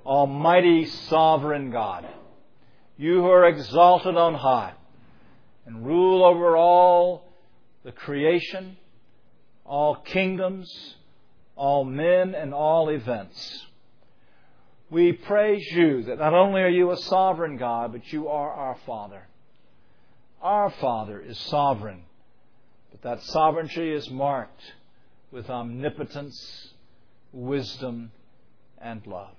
Almighty Sovereign God, You who are exalted on high and rule over all the creation, all kingdoms, all men, and all events. We praise You that not only are You a sovereign God, but You are our Father. Our Father is sovereign, but that sovereignty is marked with omnipotence, wisdom, and love.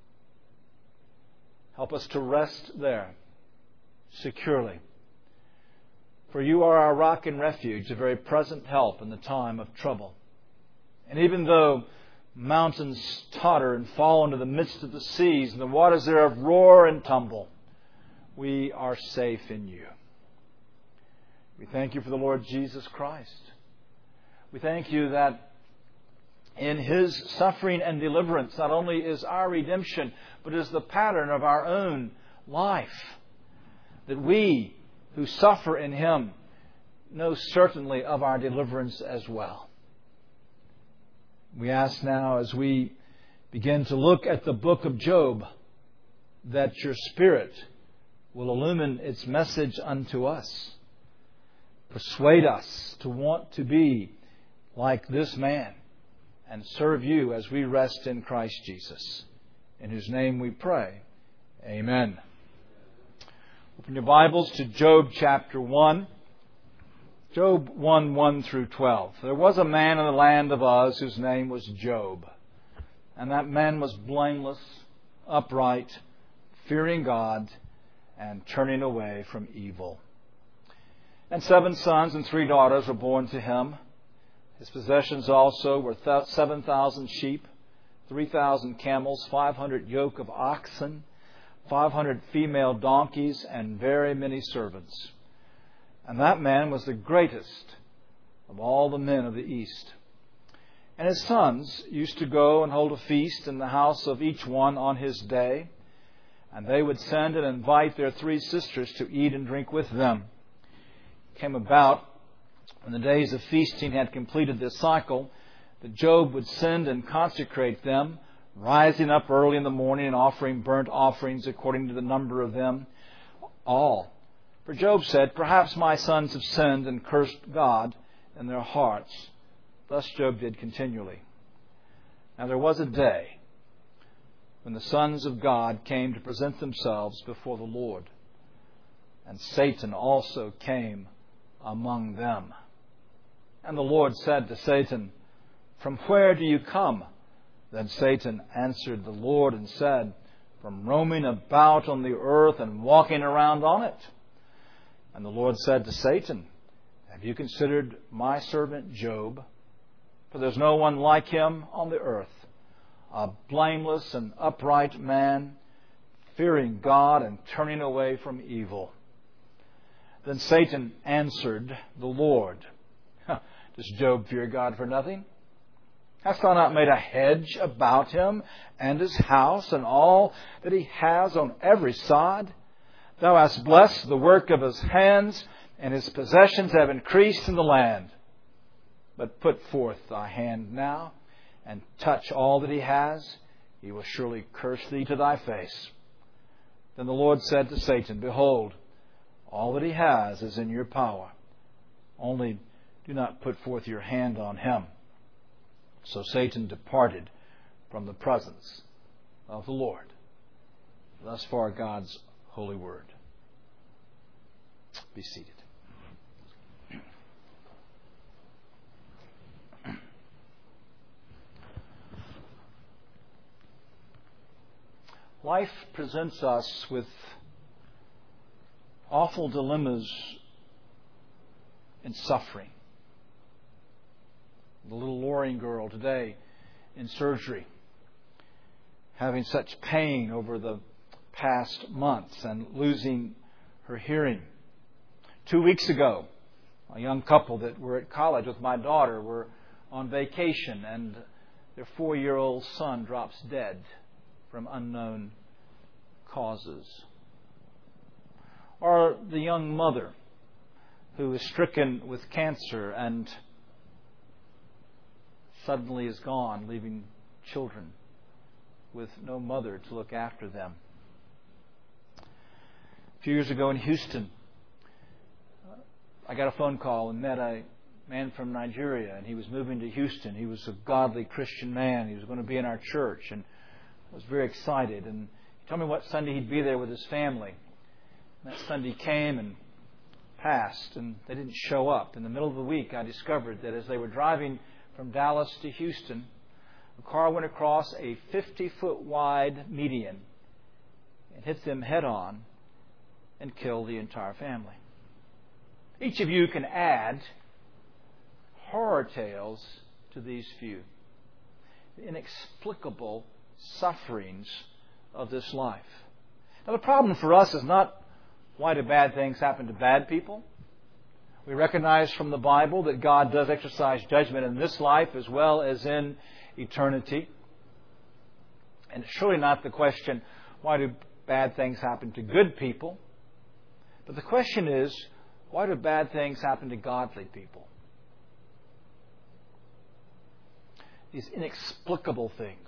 Help us to rest there securely. For You are our rock and refuge, a very present help in the time of trouble. And even though mountains totter and fall into the midst of the seas, and the waters thereof roar and tumble, we are safe in You. We thank You for the Lord Jesus Christ. We thank You that in His suffering and deliverance not only is our redemption, but is the pattern of our own life. That we who suffer in Him know certainly of our deliverance as well. We ask now, as we begin to look at the book of Job, that Your Spirit will illumine its message unto us. Persuade us to want to be like this man and serve You as we rest in Christ Jesus. In whose name we pray. Amen. Open your Bibles to Job chapter 1. Job 1 through 12. There was a man in the land of Uz whose name was Job. And that man was blameless, upright, fearing God, and turning away from evil. And 7 sons and 3 daughters were born to him. His possessions also were 7,000 sheep, 3,000 camels, 500 yoke of oxen, 500 female donkeys, and very many servants. And that man was the greatest of all the men of the East. And his sons used to go and hold a feast in the house of each one on his day. And they would send and invite their 3 sisters to eat and drink with them. It came about, when the days of feasting had completed this cycle, that Job would send and consecrate them, rising up early in the morning and offering burnt offerings according to the number of them all. For Job said, "Perhaps my sons have sinned and cursed God in their hearts." Thus Job did continually. Now there was a day when the sons of God came to present themselves before the Lord, and Satan also came among them. And the Lord said to Satan, "From where do you come?" Then Satan answered the Lord and said, "From roaming about on the earth and walking around on it." And the Lord said to Satan, "Have you considered my servant Job? For there's no one like him on the earth, a blameless and upright man, fearing God and turning away from evil." Then Satan answered the Lord, "Does Job fear God for nothing? Hast thou not made a hedge about him and his house and all that he has on every side? Thou hast blessed the work of his hands, and his possessions have increased in the land. But put forth thy hand now, and touch all that he has. He will surely curse thee to thy face." Then the Lord said to Satan, "Behold, all that he has is in your power. Only do not put forth your hand on him." So Satan departed from the presence of the Lord. Thus far God's holy word. Be seated. Life presents us with awful dilemmas and suffering. The little Loring girl today in surgery, having such pain over the past months and losing her hearing. 2 weeks ago, a young couple that were at college with my daughter were on vacation, and their 4-year-old son drops dead from unknown causes. Or the young mother who is stricken with cancer and suddenly is gone, leaving children with no mother to look after them. A few years ago in Houston, I got a phone call and met a man from Nigeria, and he was moving to Houston. He was a godly Christian man. He was going to be in our church, and I was very excited. And he told me what Sunday he'd be there with his family. And that Sunday came and passed, and they didn't show up. In the middle of the week, I discovered that as they were driving from Dallas to Houston, a car went across a 50-foot wide median and hit them head-on and killed the entire family. Each of you can add horror tales to these few. The inexplicable sufferings of this life. Now, the problem for us is not why do bad things happen to bad people. We recognize from the Bible that God does exercise judgment in this life as well as in eternity. And it's surely not the question, why do bad things happen to good people? But the question is, why do bad things happen to godly people? These inexplicable things.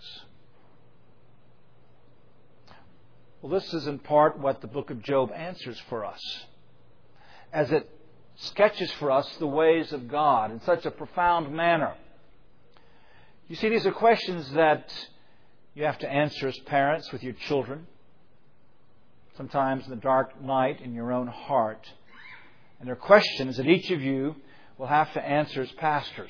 Well, this is in part what the book of Job answers for us, as it sketches for us the ways of God in such a profound manner. You see, these are questions that you have to answer as parents with your children, sometimes in the dark night in your own heart. And they're questions that each of you will have to answer as pastors.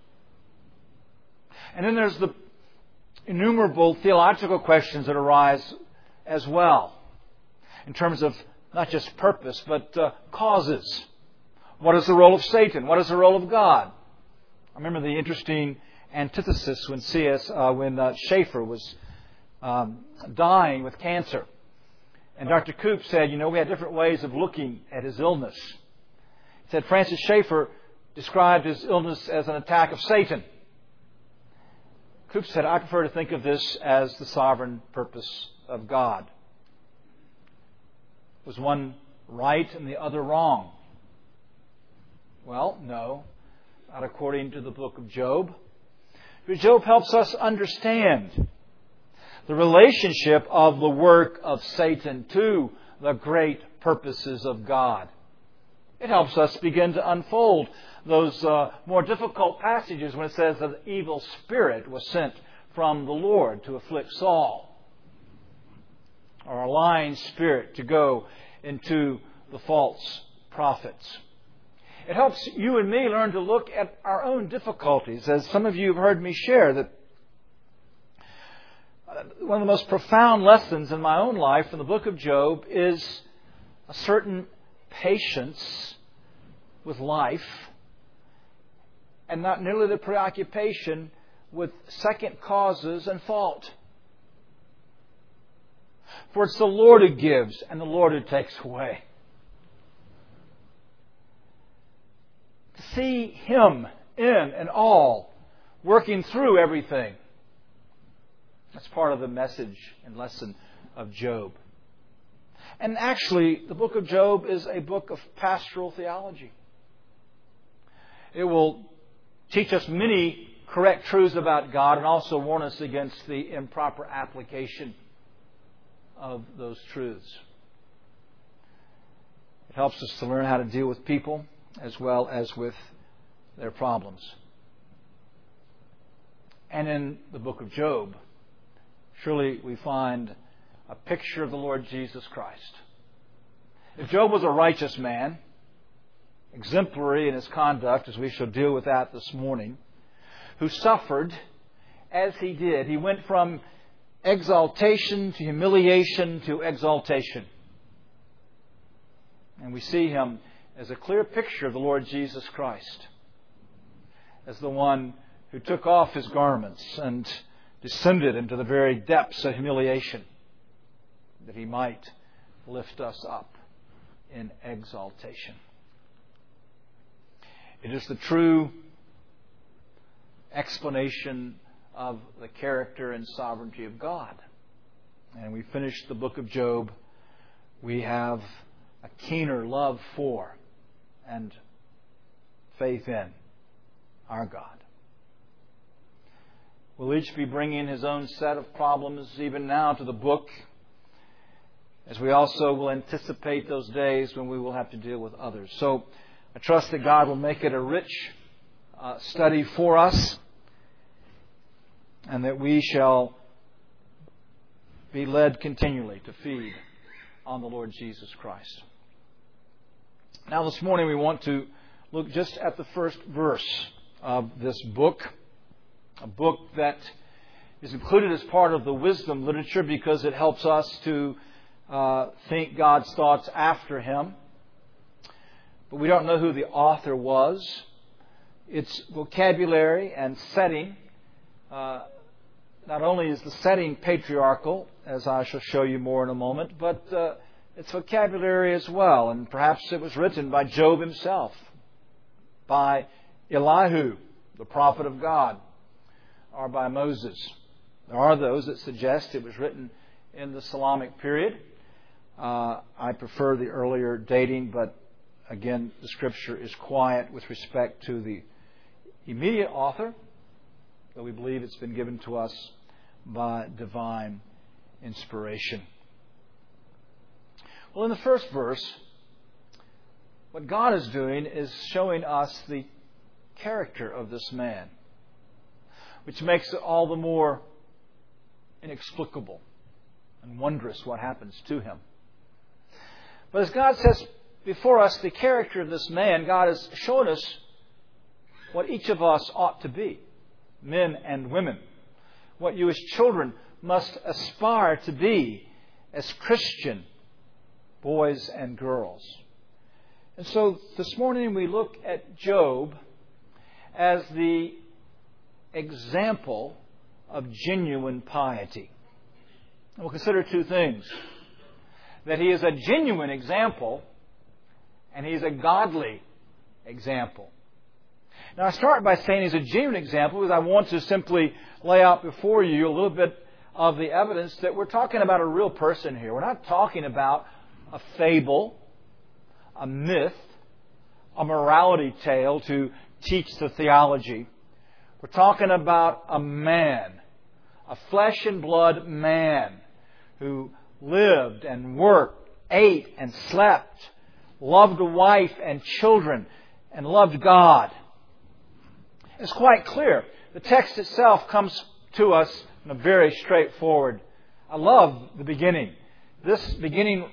And then there's the innumerable theological questions that arise as well, in terms of not just purpose, but causes. What is the role of Satan? What is the role of God? I remember the interesting antithesis when Schaeffer was dying with cancer. And Dr. Koop said, we had different ways of looking at his illness. He said Francis Schaeffer described his illness as an attack of Satan. Koop said, I prefer to think of this as the sovereign purpose of God. Was one right and the other wrong? Well, no, not according to the book of Job. But Job helps us understand the relationship of the work of Satan to the great purposes of God. It helps us begin to unfold those more difficult passages when it says that an evil spirit was sent from the Lord to afflict Saul, or a lying spirit to go into the false prophets. It helps you and me learn to look at our own difficulties. As some of you have heard me share, that one of the most profound lessons in my own life in the book of Job is a certain patience with life, and not nearly the preoccupation with second causes and fault. For it's the Lord who gives and the Lord who takes away. To see Him in and all, working through everything. That's part of the message and lesson of Job. And actually, the book of Job is a book of pastoral theology. It will teach us many correct truths about God and also warn us against the improper application of those truths. It helps us to learn how to deal with people as well as with their problems. And in the book of Job, surely we find a picture of the Lord Jesus Christ. If Job was a righteous man, exemplary in his conduct, as we shall deal with that this morning, who suffered as he did, he went from exaltation to humiliation to exaltation. And we see him as a clear picture of the Lord Jesus Christ, as the one who took off his garments and descended into the very depths of humiliation, that He might lift us up in exaltation. It is the true explanation of the character and sovereignty of God. And we finish the book of Job. We have a keener love for and faith in our God. will each be bringing his own set of problems even now to the book, as we also will anticipate those days when we will have to deal with others. So I trust that God will make it a rich study for us, and that we shall be led continually to feed on the Lord Jesus Christ. Now this morning we want to look just at the first verse of this book, a book that is included as part of the wisdom literature because it helps us to think God's thoughts after Him. But we don't know who the author was. Its vocabulary and setting, not only is the setting patriarchal, as I shall show you more in a moment, but its vocabulary as well. And perhaps it was written by Job himself, by Elihu, the prophet of God, or by Moses. There are those that suggest it was written in the Psalmic period. I prefer the earlier dating, but again, the Scripture is quiet with respect to the immediate author, though we believe it's been given to us by divine inspiration. Well, in the first verse, what God is doing is showing us the character of this man, which makes it all the more inexplicable and wondrous what happens to him. But as God says before us the character of this man, God has shown us what each of us ought to be, men and women, what you as children must aspire to be as Christian boys and girls. And so this morning we look at Job as the example of genuine piety. And we'll consider two things: that he is a genuine example and he is a godly example. Now I start by saying he's a genuine example because I want to simply lay out before you a little bit of the evidence that we're talking about a real person here. We're not talking about a fable, a myth, a morality tale to teach the theology. We're talking about a man, a flesh and blood man who lived and worked, ate and slept, loved a wife and children, and loved God. It's quite clear. The text itself comes to us in a very straightforward. I love the beginning. This beginning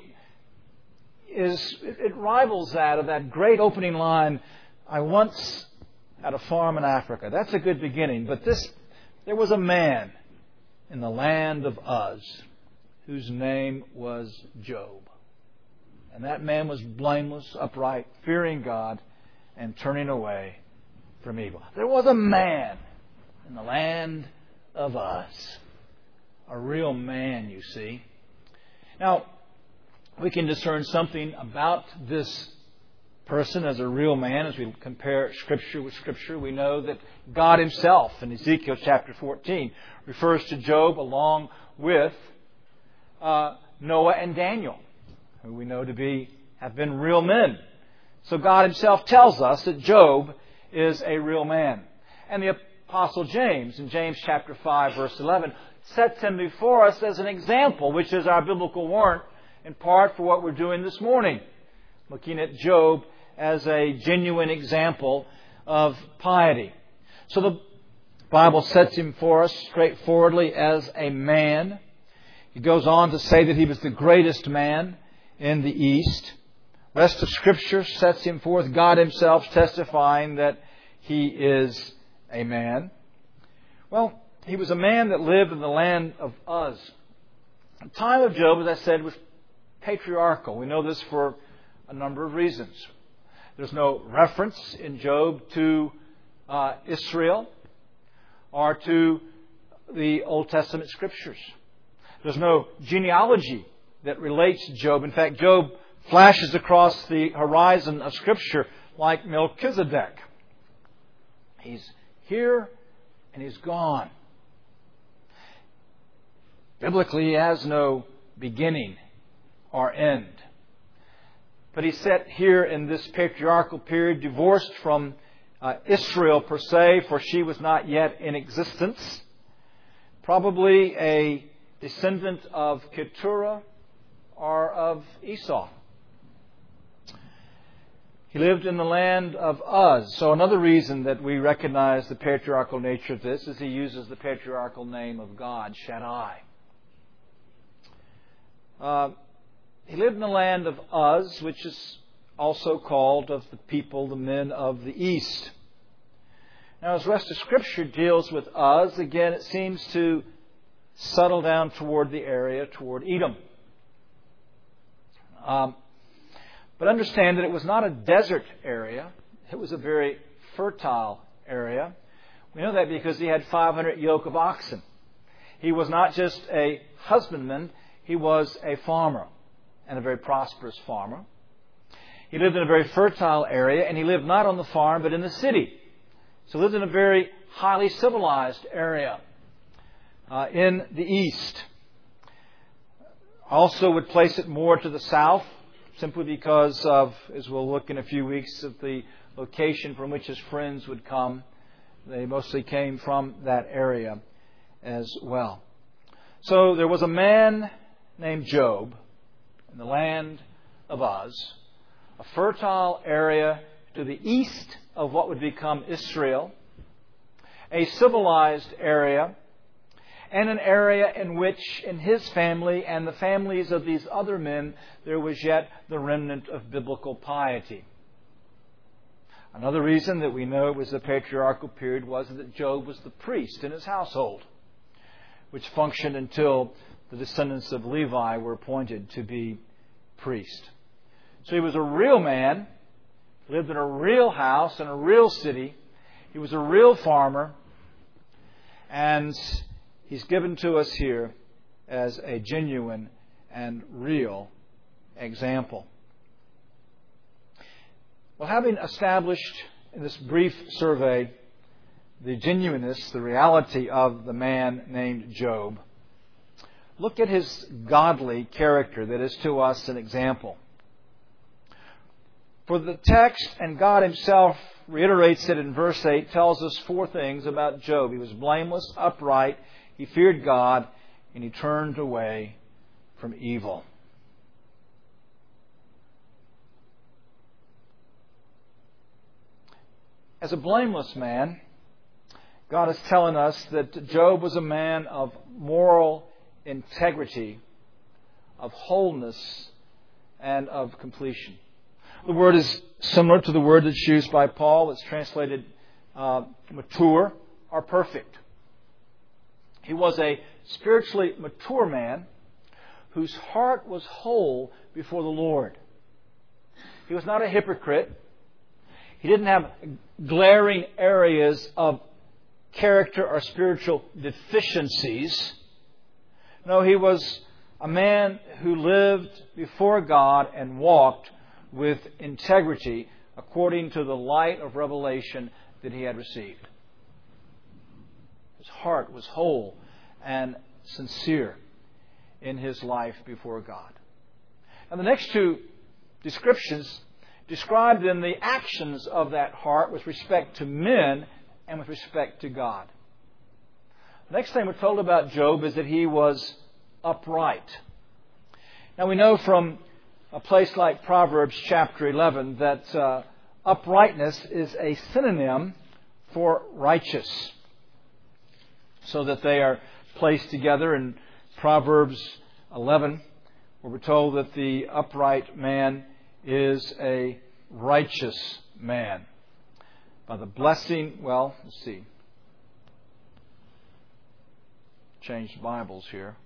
it rivals that of that great opening line, I once had a farm in Africa. That's a good beginning. But there was a man in the land of Uz whose name was Job. And that man was blameless, upright, fearing God, and turning away from evil. There was a man in the land of Uz. A real man, you see. Now, we can discern something about this person as a real man as we compare Scripture with Scripture. We know that God Himself in Ezekiel chapter 14 refers to Job along with Noah and Daniel, who we know to have been real men. So God Himself tells us that Job is a real man. And the Apostle James, in James chapter 5, verse 11, sets him before us as an example, which is our biblical warrant in part for what we're doing this morning, looking at Job as a genuine example of piety. So the Bible sets him for us straightforwardly as a man. He goes on to say that he was the greatest man in the East. The rest of Scripture sets him forth, God Himself testifying that he is a man. Well, he was a man that lived in the land of Uz. The time of Job, as I said, was patriarchal. We know this for a number of reasons. There's no reference in Job to Israel or to the Old Testament Scriptures. There's no genealogy that relates to Job. In fact, Job flashes across the horizon of Scripture like Melchizedek. He's here and he's gone. Biblically, he has no beginning or end. But he's set here in this patriarchal period, divorced from Israel per se, for she was not yet in existence. probably a descendant of Keturah or of Esau. He lived in the land of Uz. So another reason that we recognize the patriarchal nature of this is he uses the patriarchal name of God, Shaddai. He lived in the land of Uz, which is also called of the people, the men of the East. Now, as the rest of Scripture deals with Uz, again, it seems to settle down toward the area, toward Edom. But understand that it was not a desert area. It was a very fertile area. We know that because he had 500 yoke of oxen. He was not just a husbandman, he was a farmer, and a very prosperous farmer. He lived in a very fertile area, and he lived not on the farm, but in the city. So he lived in a very highly civilized area in the east. Also would place it more to the south, simply because of, as we'll look in a few weeks, of the location from which his friends would come. They mostly came from that area as well. So there was a man named Job in the land of Uz, a fertile area to the east of what would become Israel, a civilized area, and an area in which, in his family and the families of these other men, there was yet the remnant of biblical piety. Another reason that we know it was the patriarchal period was that Job was the priest in his household, which functioned until the descendants of Levi were appointed to be priests. So he was a real man, lived in a real house in a real city. He was a real farmer, and he's given to us here as a genuine and real example. Well, having established in this brief survey the genuineness, the reality of the man named Job, look at his godly character that is to us an example. For the text, and God Himself reiterates it in verse 8, tells us four things about Job. He was blameless, upright, he feared God, and he turned away from evil. As a blameless man, God is telling us that Job was a man of moral integrity, of wholeness, and of completion. The word is similar to the word that's used by Paul. It's translated mature or perfect. He was a spiritually mature man whose heart was whole before the Lord. He was not a hypocrite. He didn't have glaring areas of character or spiritual deficiencies. No, he was a man who lived before God and walked with integrity according to the light of revelation that he had received. His heart was whole and sincere in his life before God. And the next two descriptions describe then the actions of that heart with respect to men and with respect to God. The next thing we're told about Job is that he was upright. Now we know from a place like Proverbs chapter 11 that uprightness is a synonym for righteous, so that they are placed together in Proverbs 11, where we're told that the upright man is a righteous man. By the blessing, well, let's see. Change Bibles here.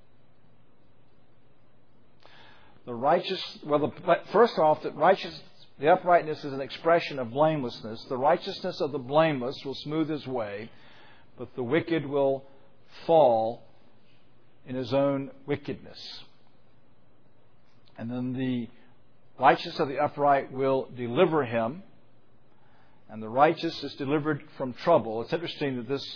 The righteous, first off, the uprightness is an expression of blamelessness. The righteousness of the blameless will smooth his way, but the wicked will fall in his own wickedness. And then the righteousness of the upright will deliver him, and the righteous is delivered from trouble. It's interesting that this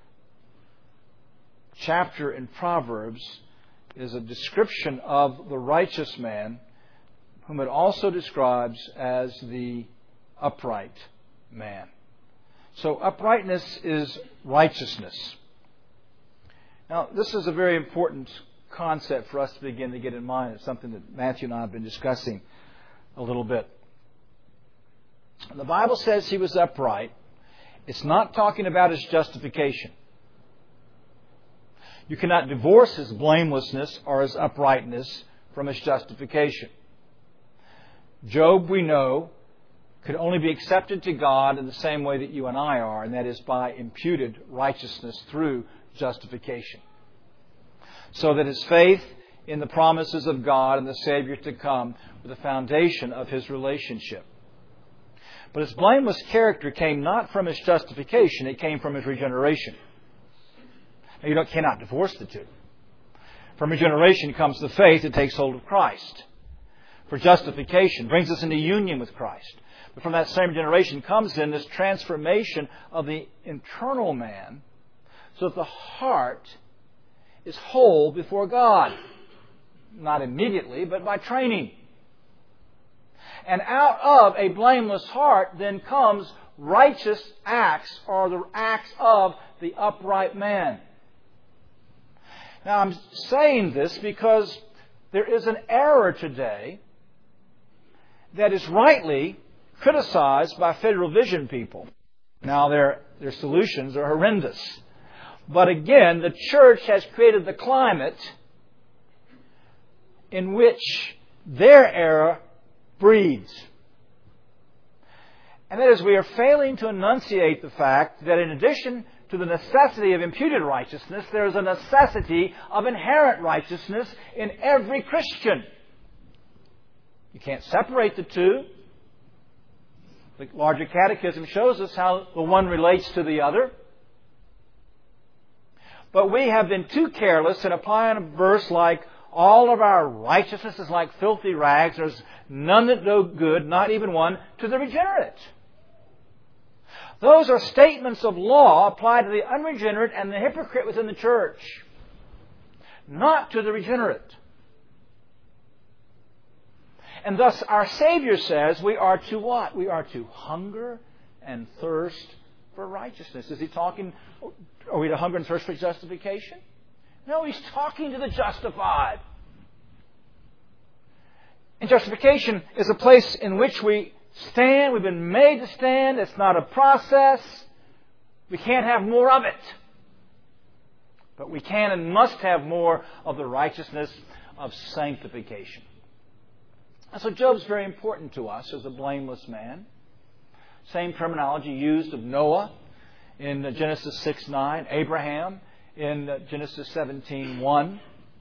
chapter in Proverbs is a description of the righteous man, whom it also describes as the upright man. So uprightness is righteousness. Now, this is a very important concept for us to begin to get in mind. It's something that Matthew and I have been discussing a little bit. The Bible says he was upright. It's not talking about his justification. You cannot divorce his blamelessness or his uprightness from his justification. Job, we know, could only be accepted to God in the same way that you and I are, and that is by imputed righteousness through justification. So that his faith in the promises of God and the Savior to come were the foundation of his relationship. But his blameless character came not from his justification, it came from his regeneration. Now, you cannot divorce the two. From regeneration comes the faith that takes hold of Christ. For justification brings us into union with Christ. But from that same regeneration comes then this transformation of the internal man so that the heart is whole before God. Not immediately, but by training. And out of a blameless heart then comes righteous acts, or the acts of the upright man. Now, I'm saying this because there is an error today that is rightly criticized by Federal Vision people. Now, their solutions are horrendous. But again, the church has created the climate in which their error breeds. And that is, we are failing to enunciate the fact that in addition to the necessity of imputed righteousness, there is a necessity of inherent righteousness in every Christian. You can't separate the two. The larger catechism shows us how the one relates to the other. But we have been too careless in applying a verse like, all of our righteousness is like filthy rags. There's none that do good, not even one, to the regenerate. Those are statements of law applied to the unregenerate and the hypocrite within the church, not to the regenerate. And thus our Savior says we are to what? We are to hunger and thirst for righteousness. Is he talking, are we to hunger and thirst for justification? No, he's talking to the justified. And justification is a place in which we stand. We've been made to stand. It's not a process. We can't have more of it. But we can and must have more of the righteousness of sanctification. And so Job's very important to us as a blameless man. Same terminology used of Noah in Genesis 6:9, Abraham in Genesis 17:1.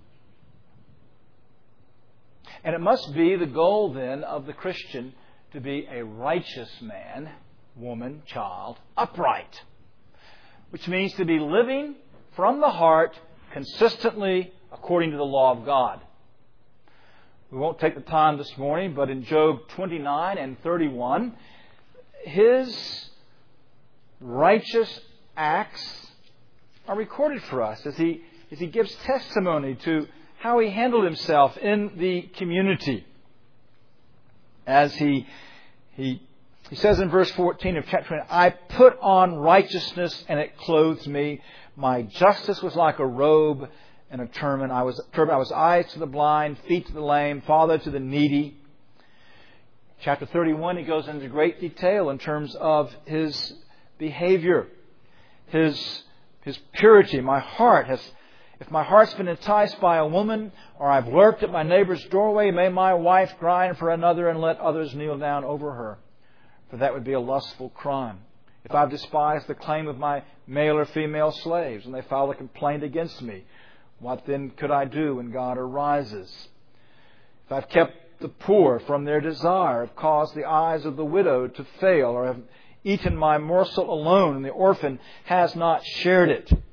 And it must be the goal then of the Christian to be a righteous man, woman, child, upright. Which means to be living from the heart consistently according to the law of God. We won't take the time this morning, but in Job 29 and 31, his righteous acts are recorded for us as he gives testimony to how he handled himself in the community. As he says in verse 14 of chapter 20, I put on righteousness and it clothed me. My justice was like a robe and a turban. I was eyes to the blind, feet to the lame, father to the needy. Chapter 31, he goes into great detail in terms of his behavior, his purity. If my heart's been enticed by a woman, or I've lurked at my neighbor's doorway, may my wife grind for another and let others kneel down over her. For that would be a lustful crime. If I've despised the claim of my male or female slaves, and they file a complaint against me, what then could I do when God arises? If I've kept the poor from their desire, have caused the eyes of the widow to fail, or have eaten my morsel alone, and the orphan has not shared it. If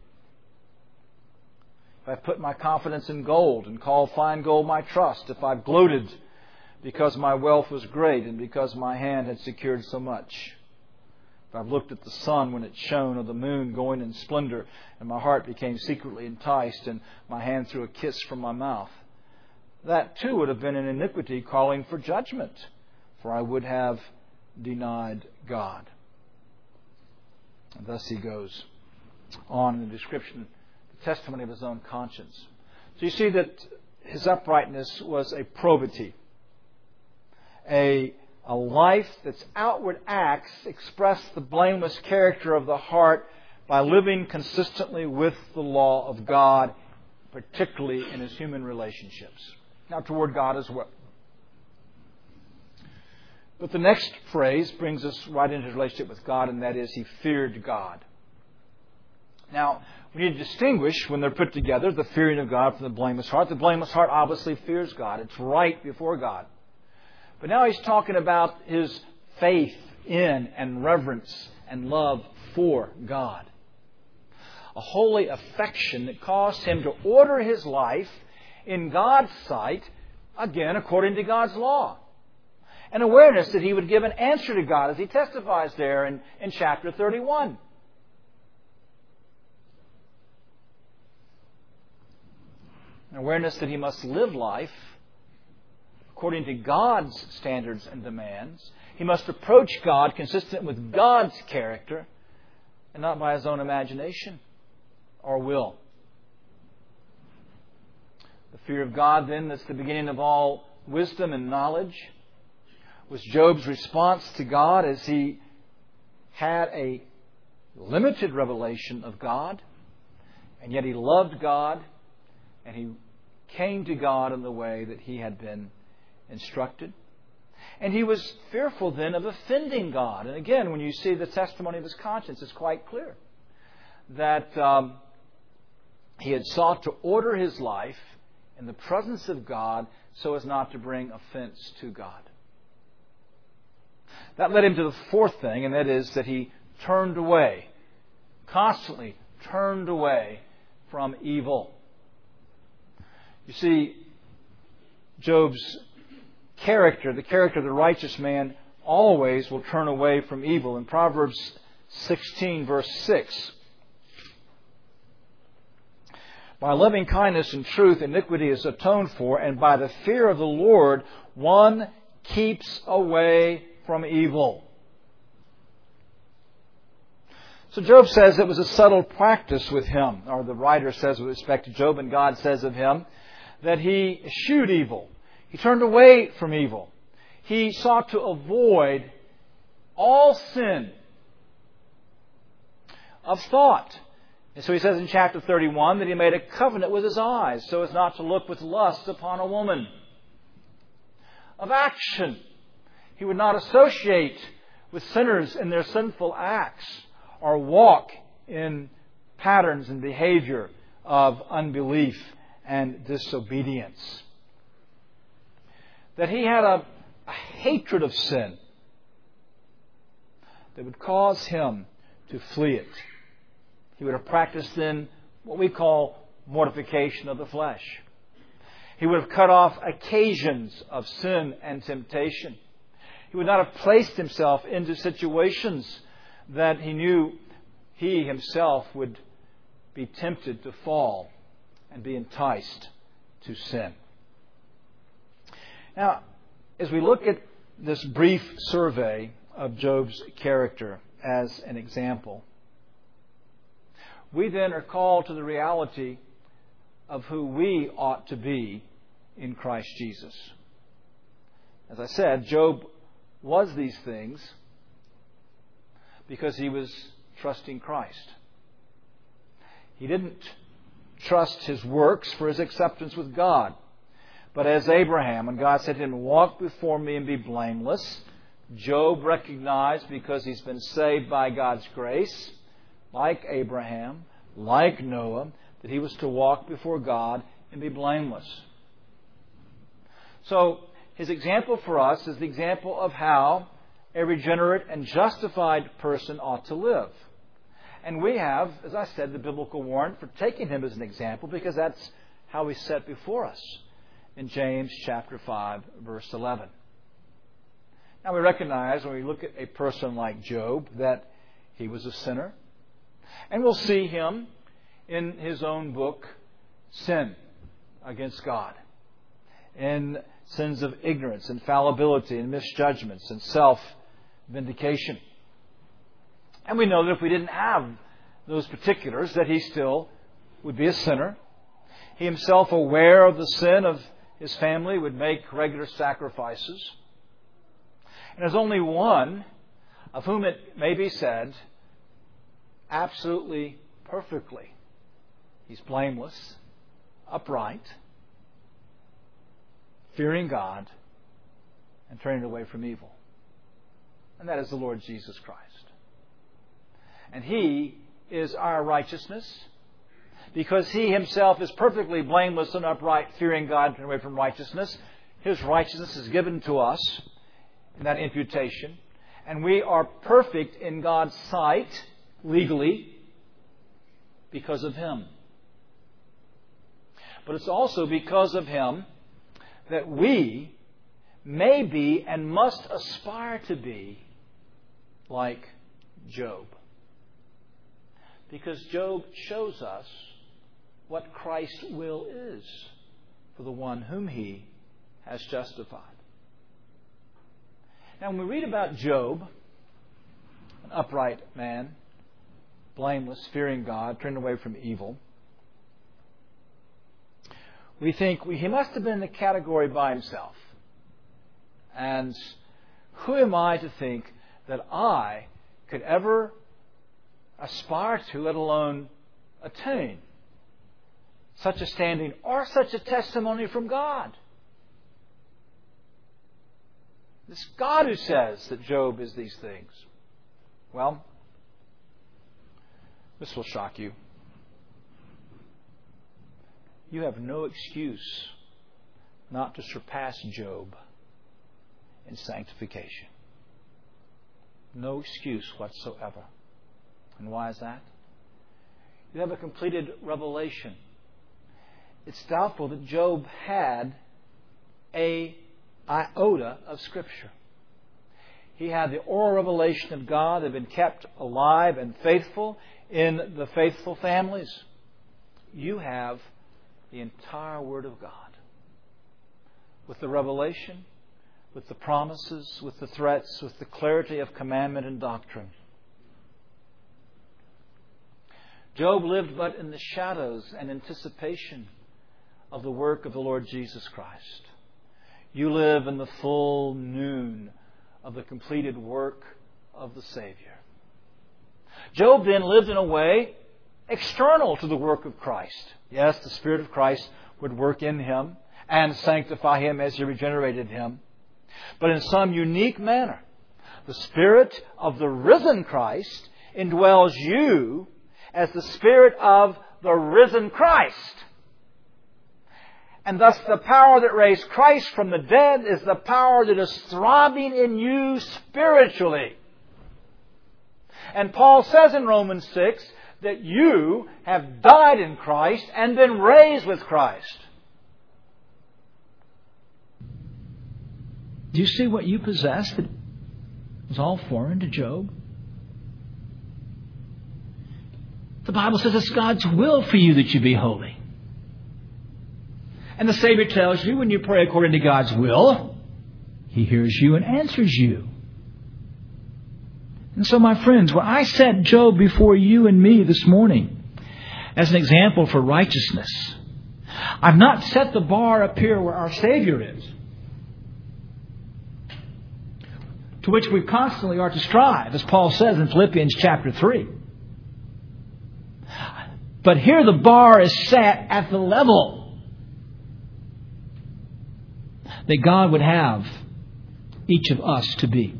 I've put my confidence in gold and called fine gold my trust, if I've gloated because my wealth was great and because my hand had secured so much, if I've looked at the sun when it shone, or the moon going in splendor, and my heart became secretly enticed, and my hand threw a kiss from my mouth, that too would have been an iniquity calling for judgment, for I would have denied God. And thus he goes on in the description testimony of his own conscience. So you see that his uprightness was a probity, a life that's outward acts express the blameless character of the heart by living consistently with the law of God, particularly in his human relationships. Now, toward God as well. But the next phrase brings us right into his relationship with God, and that is he feared God. Now, we need to distinguish, when they're put together, the fearing of God from the blameless heart. The blameless heart obviously fears God. It's right before God. But now he's talking about his faith in and reverence and love for God. A holy affection that caused him to order his life in God's sight, again, according to God's law. An awareness that he would give an answer to God, as he testifies there in chapter 31. An awareness that he must live life according to God's standards and demands. He must approach God consistent with God's character and not by his own imagination or will. The fear of God, then, that's the beginning of all wisdom and knowledge, was Job's response to God as he had a limited revelation of God, and yet he loved God, and he came to God in the way that he had been instructed. And he was fearful then of offending God. And again, when you see the testimony of his conscience, it's quite clear that he had sought to order his life in the presence of God so as not to bring offense to God. That led him to the fourth thing, and that is that he turned away, constantly turned away from evil. You see, Job's character, the character of the righteous man, always will turn away from evil. In Proverbs 16, verse 6, by loving kindness and truth, iniquity is atoned for, and by the fear of the Lord, one keeps away from evil. So Job says it was a settled practice with him, or the writer says with respect to Job, and God says of him, that he eschewed evil. He turned away from evil. He sought to avoid all sin of thought. And so he says in chapter 31 that he made a covenant with his eyes so as not to look with lust upon a woman. Of action. He would not associate with sinners in their sinful acts or walk in patterns and behavior of unbelief and disobedience. That he had a hatred of sin that would cause him to flee it. He would have practiced then what we call mortification of the flesh. He would have cut off occasions of sin and temptation. He would not have placed himself into situations that he knew he himself would be tempted to fall and be enticed to sin. Now, as we look at this brief survey of Job's character as an example, we then are called to the reality of who we ought to be in Christ Jesus. As I said, Job was these things because he was trusting Christ. He didn't trust his works for his acceptance with God. But as Abraham, when God said to him, walk before me and be blameless, Job recognized, because he's been saved by God's grace, like Abraham, like Noah, that he was to walk before God and be blameless. So, his example for us is the example of how a regenerate and justified person ought to live. And we have, as I said, the biblical warrant for taking him as an example, because that's how he's set before us in James chapter 5, verse 11. Now we recognize when we look at a person like Job that he was a sinner. And we'll see him in his own book sin against God. In sins of ignorance and fallibility and misjudgments and self-vindication. And we know that if we didn't have those particulars, that he still would be a sinner. He himself, aware of the sin of his family, would make regular sacrifices. And there's only one of whom it may be said, absolutely perfectly, he's blameless, upright, fearing God, and turning away from evil. And that is the Lord Jesus Christ. And He is our righteousness, because He Himself is perfectly blameless and upright, fearing God, and turning away from righteousness. His righteousness is given to us in that imputation. And we are perfect in God's sight, legally, because of Him. But it's also because of Him that we may be and must aspire to be like Job. Because Job shows us what Christ's will is for the one whom He has justified. Now, when we read about Job, an upright man, blameless, fearing God, turning away from evil, we think he must have been in the category by himself. And who am I to think that I could ever aspire to, let alone attain, such a standing or such a testimony from God? It's God who says that Job is these things. Well, this will shock you. You have no excuse not to surpass Job in sanctification. No excuse whatsoever. And why is that? You have a completed revelation. It's doubtful that Job had an iota of Scripture. He had the oral revelation of God that had been kept alive and faithful in the faithful families. You have the entire Word of God, with the revelation, with the promises, with the threats, with the clarity of commandment and doctrine. Job lived but in the shadows and anticipation of the work of the Lord Jesus Christ. You live in the full noon of the completed work of the Savior. Job then lived in a way external to the work of Christ. Yes, the Spirit of Christ would work in him and sanctify him as He regenerated him. But in some unique manner, the Spirit of the risen Christ indwells you as the Spirit of the risen Christ. And thus the power that raised Christ from the dead is the power that is throbbing in you spiritually. And Paul says in Romans 6 that you have died in Christ and been raised with Christ. Do you see what you possess that was all foreign to Job? The Bible says it's God's will for you that you be holy. And the Savior tells you when you pray according to God's will, He hears you and answers you. And so, my friends, when I set Job before you and me this morning as an example for righteousness, I've not set the bar up here where our Savior is, to which we constantly are to strive, as Paul says in Philippians chapter 3. But here the bar is set at the level that God would have each of us to be.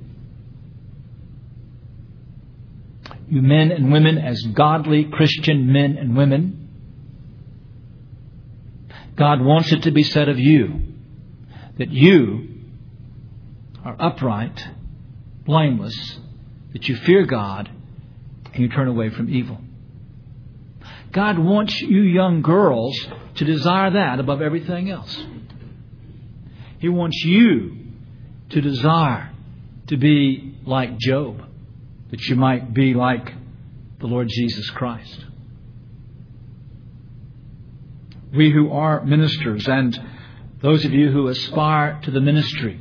You men and women, as godly Christian men and women, God wants it to be said of you that you are upright, blameless, that you fear God, and you turn away from evil. God wants you young girls to desire that above everything else. He wants you to desire to be like Job, that you might be like the Lord Jesus Christ. We who are ministers, and those of you who aspire to the ministry,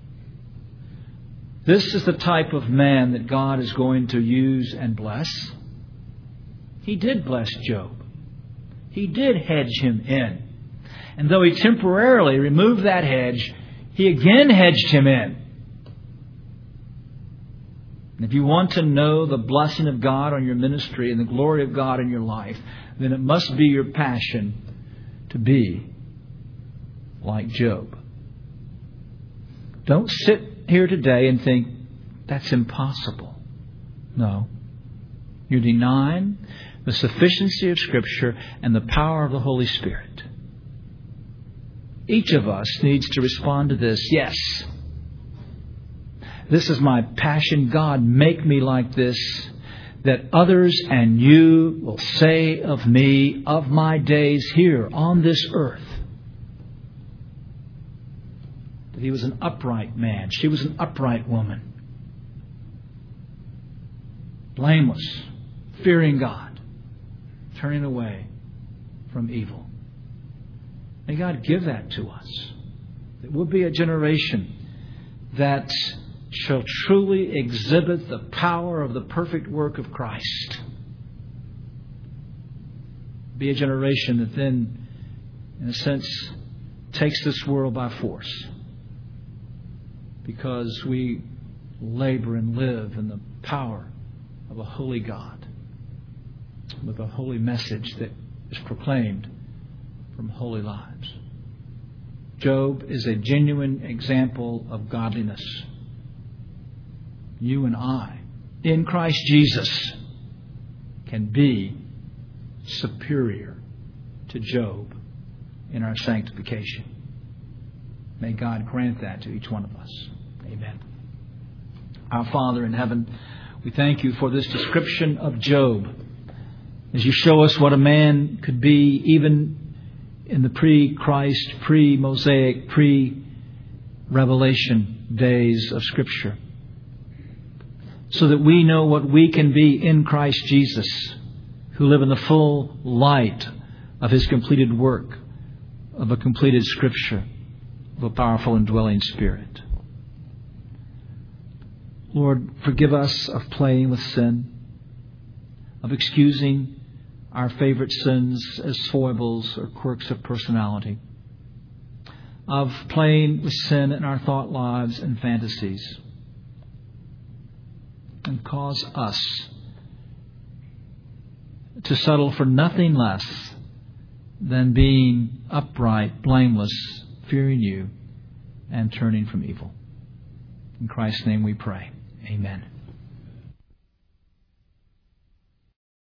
this is the type of man that God is going to use and bless. He did bless Job. He did hedge him in. And though He temporarily removed that hedge, He again hedged him in. And if you want to know the blessing of God on your ministry and the glory of God in your life, then it must be your passion to be like Job. Don't sit here today and think, that's impossible. No. You're denying the sufficiency of Scripture and the power of the Holy Spirit. Each of us needs to respond to this. Yes, this is my passion. God, make me like this, that others and you will say of me, of my days here on this earth, that he was an upright man. She was an upright woman. Blameless, fearing God, turning away from evil. May God give that to us. It will be a generation that shall truly exhibit the power of the perfect work of Christ. Be a generation that then, in a sense, takes this world by force. Because we labor and live in the power of a holy God, with a holy message that is proclaimed from holy lives. Job is a genuine example of godliness. You and I, in Christ Jesus, can be superior to Job in our sanctification. May God grant that to each one of us. Amen. Our Father in heaven, we thank you for this description of Job, as you show us what a man could be even in the pre-Christ, pre-Mosaic, pre-Revelation days of Scripture, so that we know what we can be in Christ Jesus, who live in the full light of His completed work, of a completed Scripture, of a powerful indwelling Spirit. Lord, forgive us of playing with sin, of excusing our favorite sins as foibles or quirks of personality, of playing with sin in our thought lives and fantasies, and cause us to settle for nothing less than being upright, blameless, fearing you, and turning from evil. In Christ's name we pray. Amen.